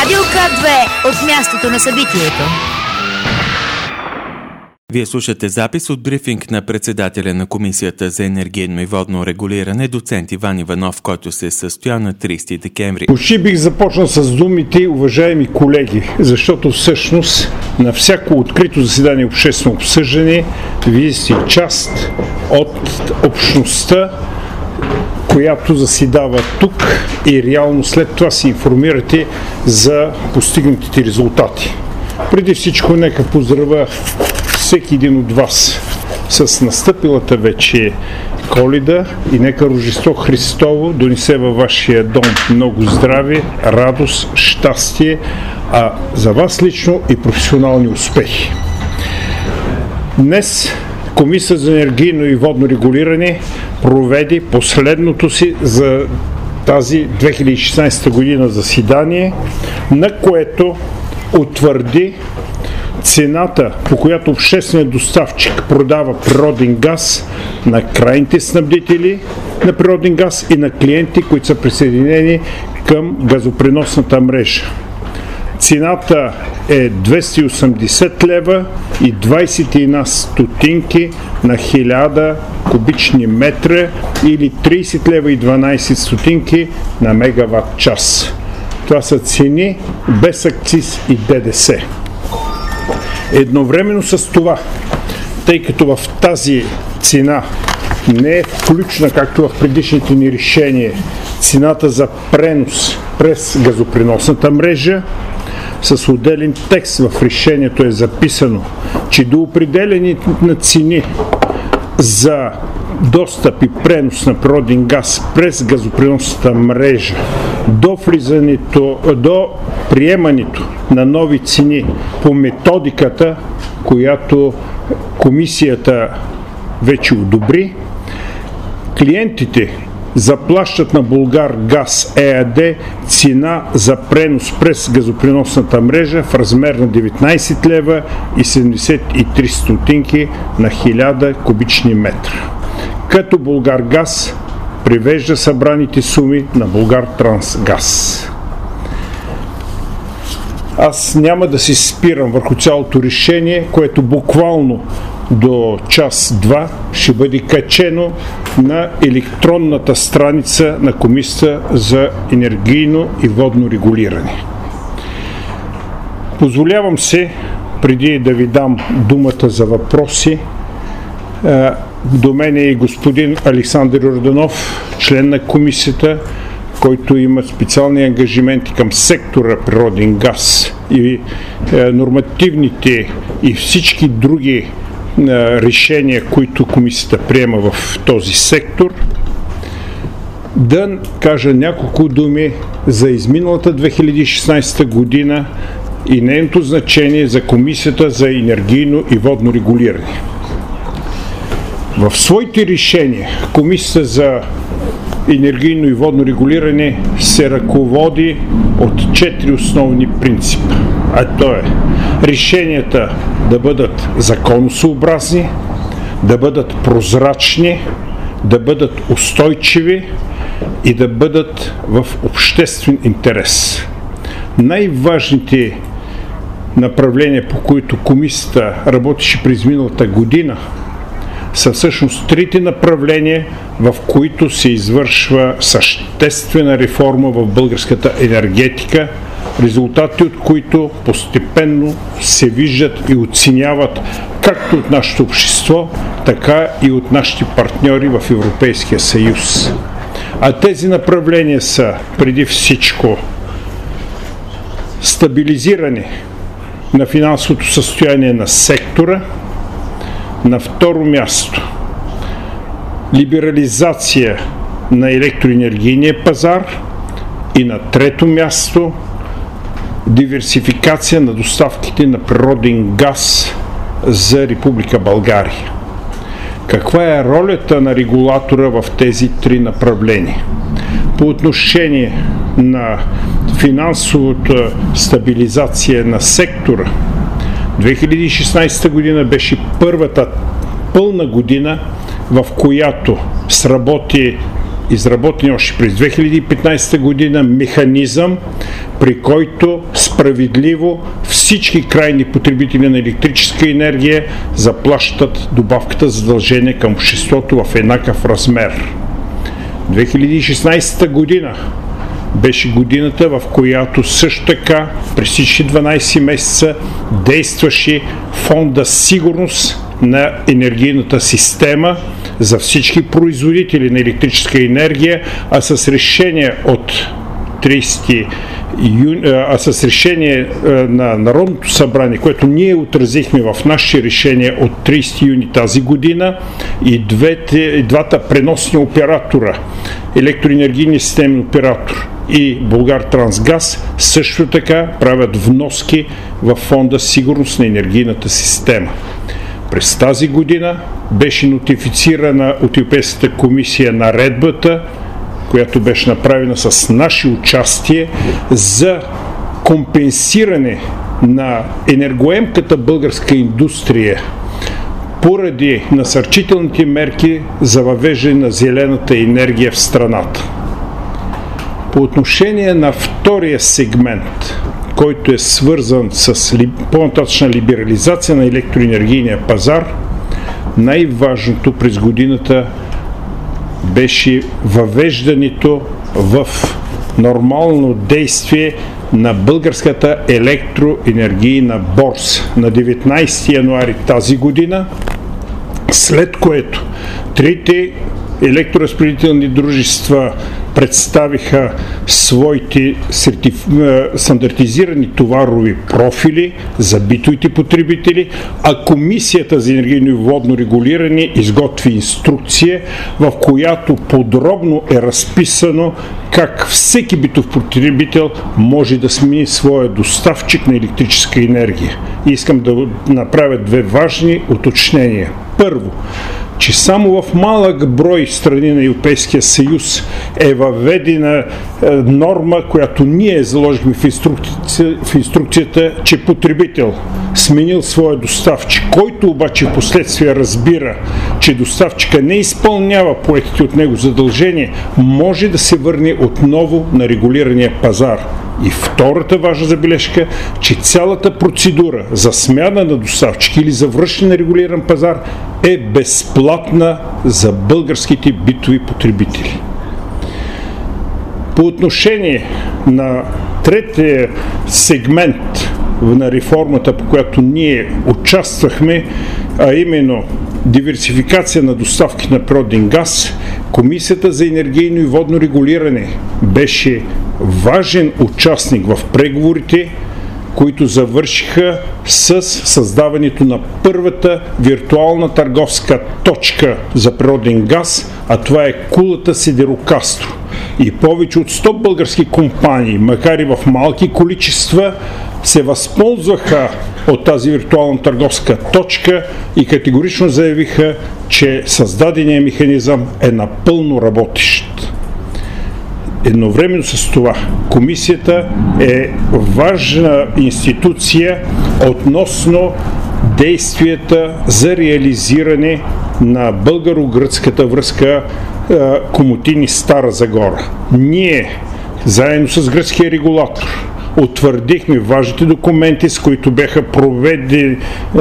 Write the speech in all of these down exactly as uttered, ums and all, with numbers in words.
Радио К две от мястото на събитието. Вие слушате запис от брифинг на председателя на Комисията за енергийно и водно регулиране, доцент Иван Иванов, който се състоя на тридесети декември. Почти бих започнал с думите, уважаеми колеги, защото всъщност на всяко открито заседание и обществено обсъждане вие сте част от общността, която заседава тук и реално след това се информирате за постигнатите резултати. Преди всичко нека поздравя всеки един от вас с настъпилата вече Коледа и нека Рождество Христово донесе във вашия дом много здраве, радост, щастие, а за вас лично и професионални успехи. Днес Комисията за енергийно и водно регулиране проведе последното си за тази две хиляди и шестнадесета година заседание, на което утвърди цената, по която общественият доставчик продава природен газ на крайните снабдители на природен газ и на клиенти, които са присъединени към газопреносната мрежа. Цената е двеста и осемдесет лева и двадесет и една стотинки на хиляда кубични метра или тридесет лева и дванадесет стотинки на мегаватт час. Това са цени без акциз и ДДС. Едновременно с това, тъй като в тази цена не е включена, както в предишните ни решения, цената за пренос през газопреносната мрежа, с отделен текст в решението е записано, че до определени на цени за достъп и пренос на природен газ през газопреносната мрежа до влизането, до приемането на нови цени по методиката, която комисията вече одобри, клиентите заплащат на Булгаргаз ЕАД цена за пренос през газопреносната мрежа в размер на деветнадесет лева и седемдесет и три стотинки на хиляда кубични метра. Като Булгаргаз привежда събраните суми на Булгартрансгаз. Аз няма да се спирам върху цялото решение, което буквално до час-два ще бъде качено на електронната страница на Комисията за енергийно и водно регулиране. Позволявам се, преди да ви дам думата за въпроси, до мен е господин Александър Йорданов, член на комисията, който има специални ангажименти към сектора природен газ и е, нормативните и всички други е, решения, които комисията приема в този сектор, да кажа няколко думи за изминалата две хиляди и шестнадесета година и нейното значение за Комисията за енергийно и водно регулиране. В своите решения Комисията за енергийно и водно регулиране се ръководи от четири основни принципа. А то е решенията да бъдат законосъобразни, да бъдат прозрачни, да бъдат устойчиви и да бъдат в обществен интерес. Най-важните направления, по които комисията работеше през миналата година, са всъщност трите направления, в които се извършва съществена реформа в българската енергетика, резултати от които постепенно се виждат и оценяват както от нашето общество, така и от нашите партньори в Европейския съюз. А тези направления са преди всичко стабилизиране на финансовото състояние на сектора, на второ място либерализация на електроенергийния пазар и на трето място диверсификация на доставките на природен газ за Република България. Каква е ролята на регулатора в тези три направления? По отношение на финансовата стабилизация на сектора, две хиляди и шестнадесета година беше първата пълна година, в която сработи изработен още през две хиляди и петнадесета година механизъм, при който справедливо всички крайни потребители на електрическа енергия заплащат добавката задължение към обществото в еднакъв размер. две хиляди и шестнадесета година беше годината, в която също така през всички дванадесет месеца действаше фонда сигурност на енергийната система за всички производители на електрическа енергия, а с решение от тридесети юни, а с решение на Народното събрание, което ние отразихме в нашите решения от тридесети юни тази година, и двете, и двата преносни оператора, електроенергийния системен оператор и Булгартрансгаз, също така правят вноски в фонда сигурност на енергийната система. През тази година беше нотифицирана от Европейската комисия наредбата, която беше направена с наше участие, за компенсиране на енергоемката българска индустрия поради насърчителните мерки за въвеждане на зелената енергия в страната. По отношение на втория сегмент, който е свързан с по-нататъчна либерализация на електроенергийния пазар, най-важното през годината беше въвеждането в нормално действие на българската електроенергийна борса на деветнадесети януари тази година, след което трите електроразпределителни дружества представиха своите сертиф... стандартизирани товарови профили за битовите потребители, а Комисията за енергийно и водно регулиране изготви инструкция, в която подробно е разписано как всеки битов потребител може да смени своя доставчик на електрическа енергия. И искам да направя две важни уточнения. Първо, че само в малък брой страни на Европейския съюз е въведена е, норма, която ние заложихме в, инструкция, в инструкцията, че потребител сменил своя доставчик, който обаче в последствие разбира, че доставчика не изпълнява поетите от него задължения, може да се върне отново на регулирания пазар. И втората важна забележка, че цялата процедура за смяна на доставчик или за връщане на регулиран пазар е безплатна за българските битови потребители. По отношение на третия сегмент на реформата, по която ние участвахме, а именно диверсификация на доставки на природен газ, Комисията за енергийно и водно регулиране беше важен участник в преговорите, които завършиха с създаването на първата виртуална търговска точка за природен газ, а това е кулата Сидирокастро. И повече от сто български компании, макар и в малки количества, се възползваха от тази виртуална търговска точка и категорично заявиха, че създаденият механизъм е напълно работещ. Едновременно с това Комисията е важна институция относно действията за реализиране на българо-гръцката връзка Комотини – Стара Загора. Ние, заедно с гръцкия регулатор, утвърдихме важните документи, с които бяха проведени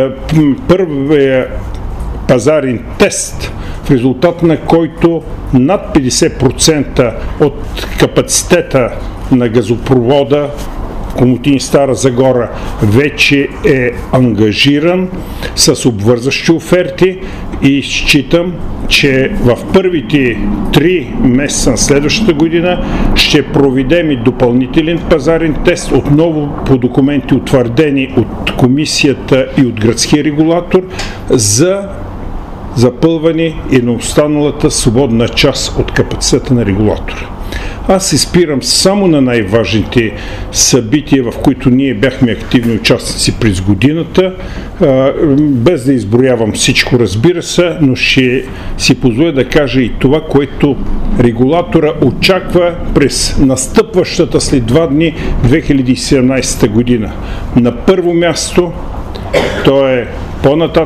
първия пазарен тест, в резултат на който над петдесет процента от капацитета на газопровода Комотини – Стара Загора вече е ангажиран с обвързващи оферти и считам, че в първите три месеца на следващата година ще проведем и допълнителен пазарен тест, отново по документи утвърдени от комисията и от гръцкия регулатор, за запълване и на останалата свободна част от капацитета на регулатора. Аз се спирам само на най-важните събития, в които ние бяхме активни участници през годината, без да изброявам всичко, разбира се, но ще си позволя да кажа и това, което регулатора очаква през настъпващата след два дни две хиляди и седемнадесета година. На първо място, то е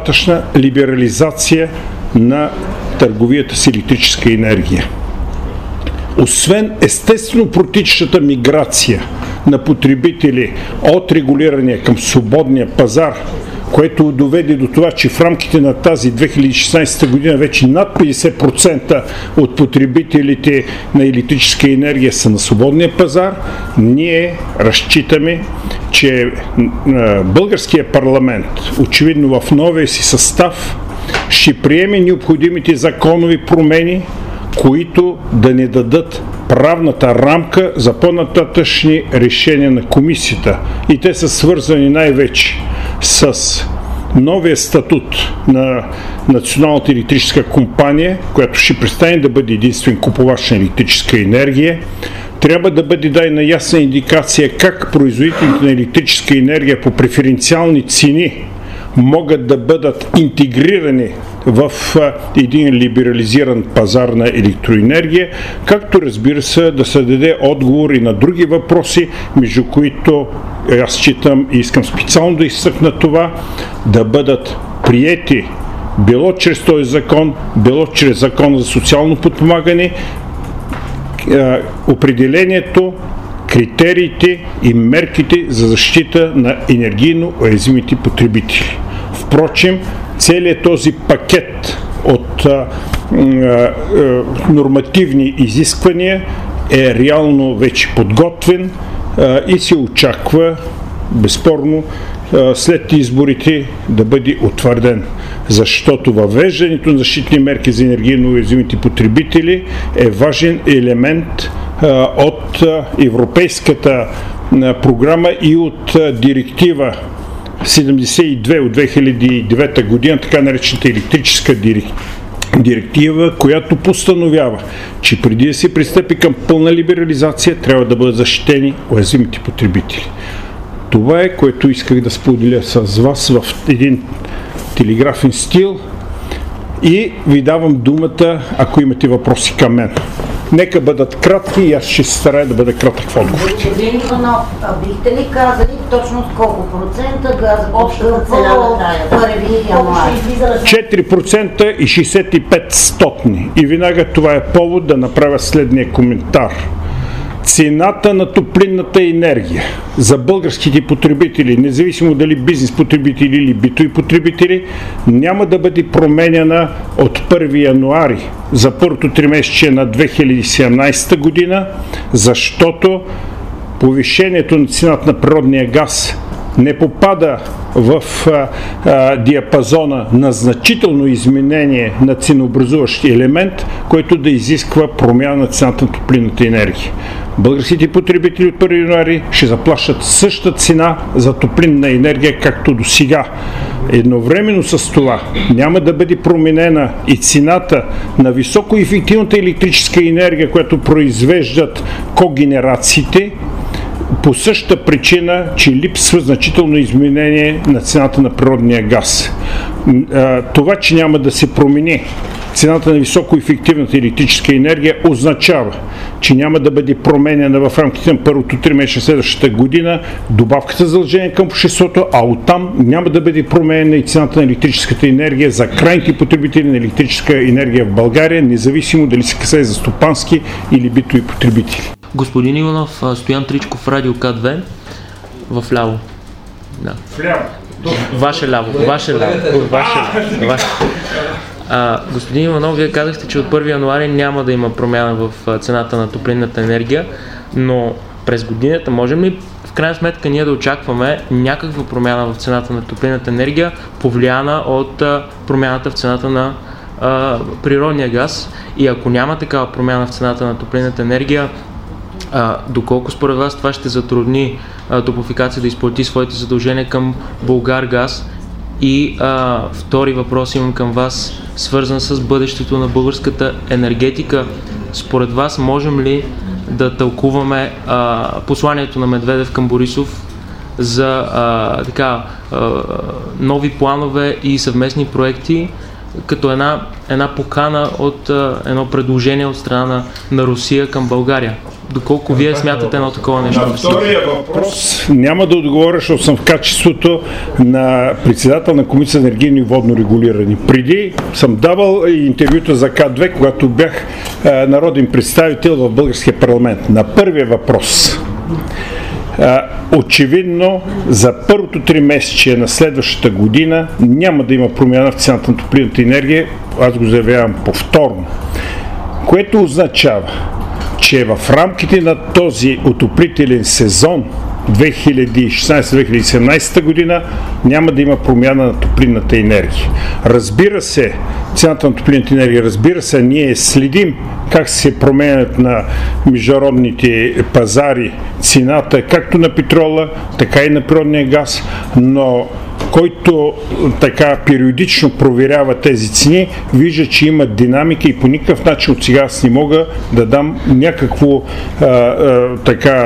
по-нататъчна либерализация на търговията с електрическа енергия. освен естествено протичащата миграция на потребители от регулирания към свободния пазар, което доведе до това, че в рамките на тази две хиляди и шестнадесета година вече над петдесет процента от потребителите на електрическа енергия са на свободния пазар, ние разчитаме, че българския парламент, очевидно в новия си състав, ще приеме необходимите законови промени, които да ни дадат правната рамка за по-нататъчни решения на комисията. И те са свързани най-вече с новия статут на Националната електрическа компания, която ще престане да бъде единствен купувач на електрическа енергия. Трябва да бъде дадена ясна индикация как производителите на електрическа енергия по преференциални цени могат да бъдат интегрирани в един либерализиран пазар на електроенергия, както разбира се да се даде отговор и на други въпроси, между които аз считам и искам специално да изтъкна това, да бъдат приети било чрез този закон, било чрез закона за социално подпомагане, определението, критериите и мерките за защита на енергийно уязвимите потребители. Впрочем, целият този пакет от а, а, нормативни изисквания е реално вече подготвен а, и се очаква безспорно а, след изборите да бъде утвърден. Защото въвеждането на защитни мерки за енергийно уязвимите потребители е важен елемент а, от а, европейската а, програма и от а, директива седемдесет и две от две хиляди и девета година, така наречената електрическа директива, която постановява, че преди да се пристъпи към пълна либерализация, трябва да бъдат защитени уязвимите потребители. Това е, което исках да споделя с вас в един телеграфен стил и ви давам думата, ако имате въпроси към мен. Нека бъдат кратки и аз ще се старая да бъда кратък в отговорите. Господин Иванов, а бихте ли казали точно с колко процента газ общата цена на първи януари? четири процента и шейсет и пет стотни. И веднага това е повод да направя следния коментар. Цената на топлинната енергия за българските потребители, независимо дали бизнес потребители или битови потребители, няма да бъде променена от първи януари за първото тримесечие на две хиляди и седемнадесета година, защото повишението на цената на природния газ не попада в а, а, диапазона на значително изменение на ценообразуващ елемент, който да изисква промяна на цената на топлинната енергия. Българските потребители от първи януари ще заплащат същата цена за топлинна енергия, както до сега. Едновременно с това няма да бъде променена и цената на високоефективната електрическа енергия, която произвеждат когенерациите, по същата причина, че липсва значително изменение на цената на природния газ. Това, че няма да се промени цената на високоефективната електрическа енергия, означава, че няма да бъде променена в рамките на първото три месеца следващата година добавката за задължение към обществото, а оттам няма да бъде променена и цената на електрическата енергия за крайните потребители на електрическа енергия в България, независимо дали се касае за стопански или битови потребители. Господин Иванов, Стоян Тричков, Радио К две, в ляво. Да. Ваше ляво, ваше ляво, ваше ляво. Ваше. А, господин Иванов, вие казахте, че от първи януари няма да има промяна в цената на топлинната енергия, но през годината можем ли в крайна сметка ние да очакваме някаква промяна в цената на топлинната енергия, повлияна от а, промяната в цената на а, природния газ? И ако няма такава промяна в цената на топлинната енергия, А, доколко според вас това ще затрудни а, Топлофикация да изплати своите задължения към Булгаргаз? И а, втори въпрос имам към вас, свързан с бъдещето на българската енергетика. Според вас можем ли да тълкуваме а, посланието на Медведев към Борисов за а, така, а, нови планове и съвместни проекти като една, една покана от а, едно предложение от страна на, на Русия към България. Доколко вие смятате едно такова нещо? На втория въпрос няма да отговоря, защото съм в качеството на председател на Комисия за енергийно и водно регулиране. Преди съм давал интервюта за К две, когато бях а, народен представител в българския парламент. На първия въпрос. А, очевидно за първото три месече на следващата година няма да има промяна в цената на топлинната енергия. Аз го заявявам повторно. Което означава, че в рамките на този отоплителен сезон две хиляди и шестнадесета - две хиляди и седемнадесета година няма да има промяна на топлинната енергия. Разбира се, цената на топлинната енергия, разбира се, ние следим как се променят на международните пазари цената, както на петрола, така и на природния газ, но който така периодично проверява тези цени, вижда, че има динамика и по никакъв начин от сега аз не мога да дам някакво а, а, така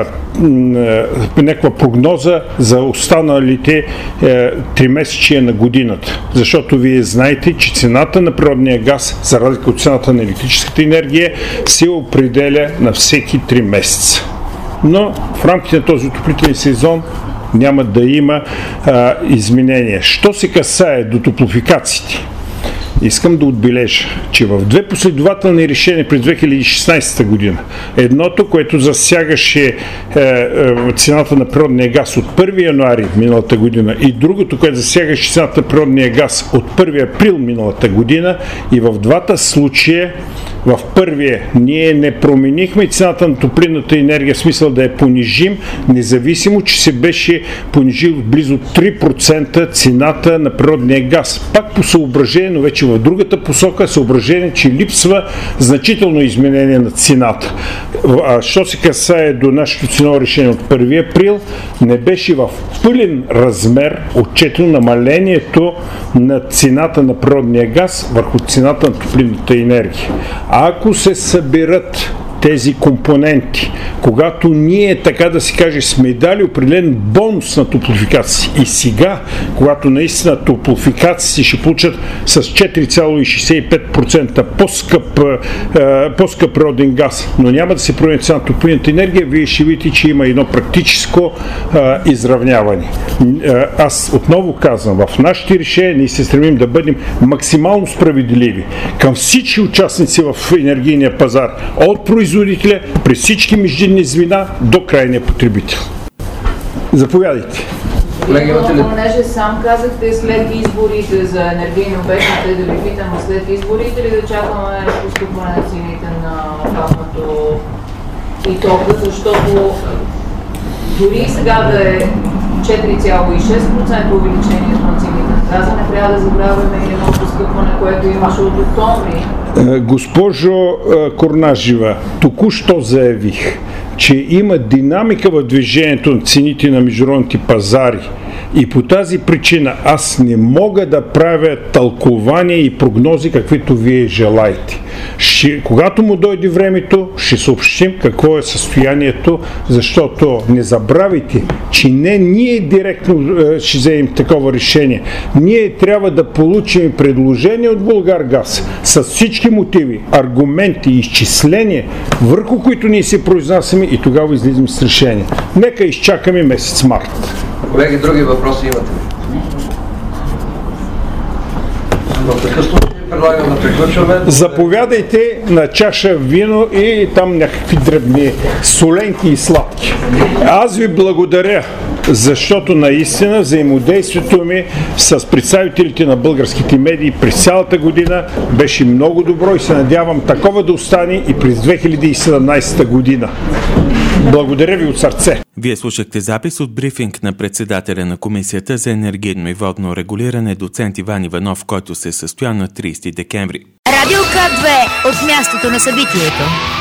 някаква прогноза за останалите три месечия на годината. Защото вие знаете, че цената на природния газ, за разлика от цената на електрическата енергия, се определя на всеки три месеца. Но в рамките на този отоплителен сезон няма да има а, изменения. Що се касае до топлофикациите, искам да отбележа, че в две последователни решения през две хиляди и шестнадесета година, едното, което засягаше е, е, цената на природния газ от първи януари миналата година и другото, което засягаше цената на природния газ от първи април миналата година, и в двата случая в първия ние не променихме цената на топлинната енергия, в смисъл да я понижим, независимо, че се беше понижил близо три процента цената на природния газ. Пак по съображение, но вече в другата посока, съображение, че липсва значително изменение на цената. А що се касае до нашето ценово решение от първи април, не беше в пълен размер отчетено намалението на цената на природния газ върху цената на топлинната енергия. Ако се съберат тези компоненти, когато ние, така да се каже, сме дали определен бонус на топлофикации и сега, когато наистина топлофикации ще получат с четири цяло шестдесет и пет процента по-скъп, е, по-скъп природен газ, но няма да се промени цена на топлинната енергия, вие ще видите, че има едно практическо е, изравняване. Е, аз отново казвам, в нашите решения ние се стремим да бъдем максимално справедливи към всички участници в енергийния пазар, от производителя, през всички междинни звена до крайния потребител. Заповядайте. Колеги, понеже сам казахте след изборите за енергийно бедните, да ви питам след изборите ли да чакаме поскъпване на цените на газното и тока, защото дори сега да е четири цяло и шест процента увеличението на цените на газа, не трябва да забравяме и едно поскъпване, което имаше от октомври. Госпожо Корнажева, току-що заявих, че има динамика в движението на цените на международните пазари и по тази причина аз не мога да правя тълкования и прогнози, каквито вие желаете. Ще, когато му дойде времето, ще съобщим какво е състоянието, защото не забравяйте, че не ние директно е, ще вземем такова решение. Ние трябва да получим предложение от Булгаргаз с всички мотиви, аргументи и изчисления, върху които ние се произнасяме и тогава излизаме с решение. Нека изчакаме месец март. Колеги, други въпроси имате ли? В такъв случай предлагам да приключваме. Заповядайте на чаша вино и там някакви дребни соленки и сладки. Аз ви благодаря, защото наистина взаимодействието ми с представителите на българските медии през цялата година беше много добро и се надявам такова да остане и през две хиляди и седемнадесета година. Благодаря ви от сърце. Вие слушахте запис от брифинг на председателя на Комисията за енергийно и водно регулиране доцент Иван Иванов, който се състоя на тридесети декември. Радио К две от мястото на събитието.